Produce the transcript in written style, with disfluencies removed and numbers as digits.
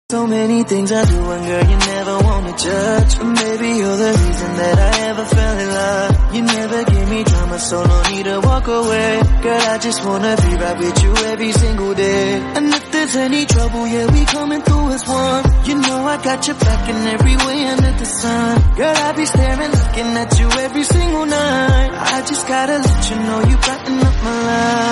So many things I do and girl you never wanna judge. But maybe you're the reason that I ever fell in love. You never give me drama, so no need to walk away. Girl, I just wanna be right with you every single day. And if there's any trouble, yeah, we coming through as one. You know I got your back in every way under the sun. Girl, I be looking at you every single night. I just gotta let you know you brighten up my life.